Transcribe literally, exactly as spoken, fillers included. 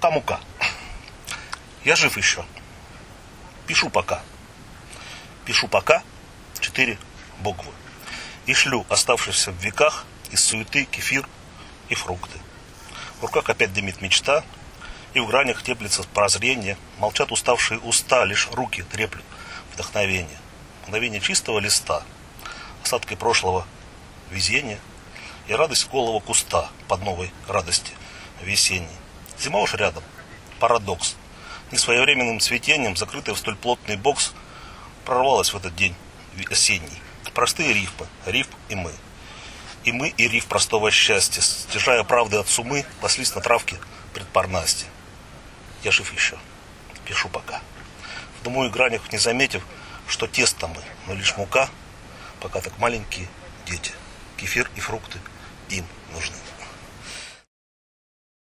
Пока мука. Я жив еще. Пишу пока. Пишу пока четыре буквы. И шлю оставшихся в веках из суеты кефир и фрукты. В руках опять дымит мечта, и в гранях теплится прозрение. Молчат уставшие уста, лишь руки треплют вдохновение. Мгновение чистого листа, остатки прошлого везения и радость голого куста под новой радости весенней. Зима уж рядом. Парадокс. Несвоевременным цветением, закрытый в столь плотный бокс, прорвалась в этот день осенний. Простые рифмы, риф и мы. И мы, и риф простого счастья, стяжая правды от сумы, паслись на травке пред Парнасти. Я жив еще. Пишу пока. В дыму и гранях не заметив, что тесто мы, но лишь мука, пока так маленькие дети. Кефир и фрукты им нужны.